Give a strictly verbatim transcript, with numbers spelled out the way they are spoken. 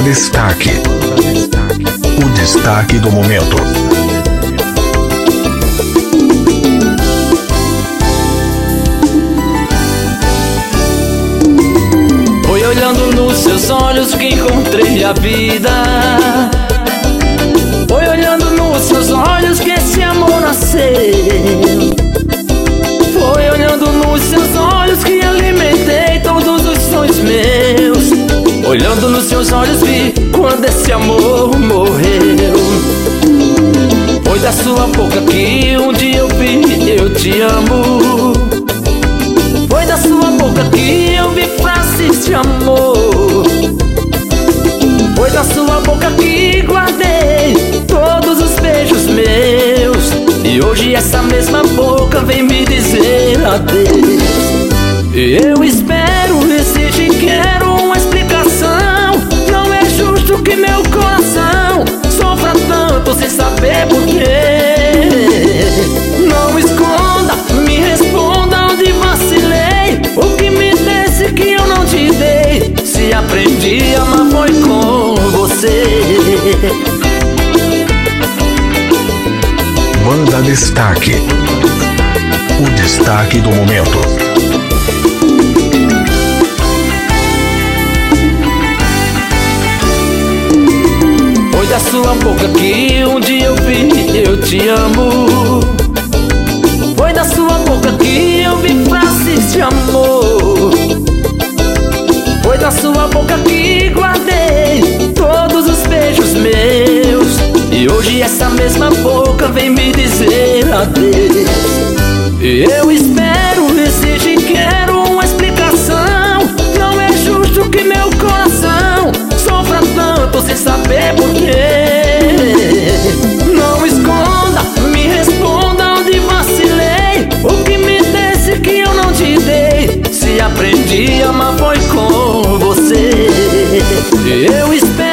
Destaque. O destaque do momento. Foi olhando nos seus olhos que encontrei a vida. Foi olhando nos seus olhos que esse amor nasceu. Foi olhando nos seus olhos que alimentei todos os sonhos meus. Olhando nos seus olhos vi quando esse amor morreu. Foi da sua boca que um dia eu vi eu te amo. Foi da sua boca que eu vi frases de amor. Foi da sua boca que guardei todos os beijos meus. E hoje essa mesma boca vem me dizer adeus. Eu espero, exijo e quero uma explicação. Não é justo que meu coração sofra tanto sem saber porquê. Não esconda, me responda onde vacilei. O que me desse que eu não te dei. Se aprendi a amar foi com você. Manda Destaque. O destaque do momento. Foi da sua boca que um dia eu vi eu te amo. Foi da sua boca que eu vi frases de amor. Foi da sua boca que guardei todos os beijos meus. E hoje essa mesma boca vem me dizer adeus. Eu espero, exijo e quero uma explicação. Não é justo que meu coração sofra tanto sem saber porquê. Não esconda, me responda onde vacilei. O que me desse que eu não te dei. Se aprendi a amar foi com você. Eu espero